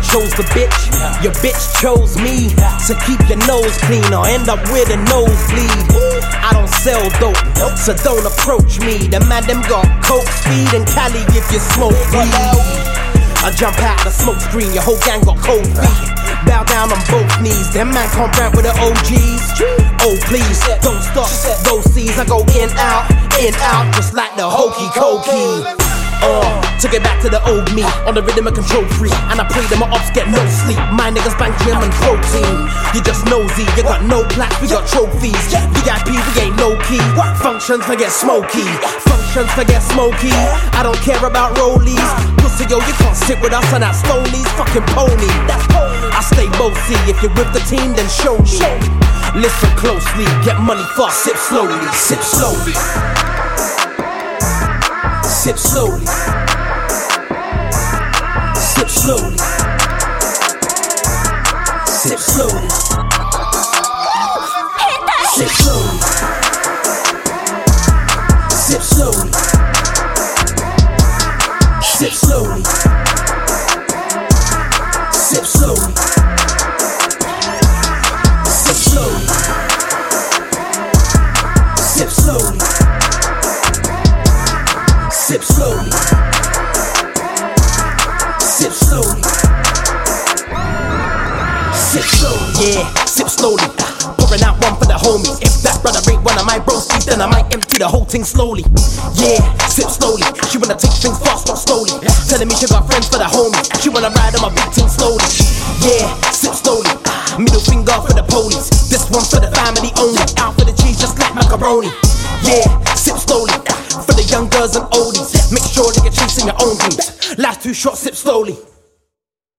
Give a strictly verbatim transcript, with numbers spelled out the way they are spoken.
chose the bitch, your bitch chose me. So keep your nose clean or end up with a nosebleed. I don't sell dope, so don't approach me. The man them got coke, speed, and Cali if you smoke weed. I jump out the smoke screen, your whole gang got cold feet. Bow down on both knees, them man can't rap with the O Gs. Oh please, don't stop, go C's. I go in, out, in, out, just like the hokey cokey. Uh, took it back to the old me, on the rhythm of control free. And I pray that my ops get no sleep. My niggas bank gym and protein. You just nosy, you got no plaques, we got trophies. V I P, we ain't low key. Functions forget smoky, functions forget smoky. I don't care about rollies. Pussy yo, you can't sit with us on that stonies. Fucking pony, I stay bossy. If you're with the team, then show me. Listen closely, get money fast, sip slowly, sip slowly. Sip slowly. Sip slowly. Sip slowly. Sip slowly. Sip slowly. Sip slowly. Sip slowly. Sip slowly. Sip slowly. Sip slowly. Sip slowly. Sip slowly. Yeah, sip slowly. Pouring out one for the homies. If that brother ain't one of my bros, then I might empty the whole thing slowly. Yeah, sip slowly. She wanna take things fast, not slowly. Telling me she got friends for the homies. She wanna ride on my big team slowly. Yeah, sip slowly. Middle finger for the police. This one's for the family only. Out for the cheese, just like macaroni. Yeah, sip slowly. For the young girls and oldies, make sure that you're chasing your own dreams. Life's too short, sip slowly.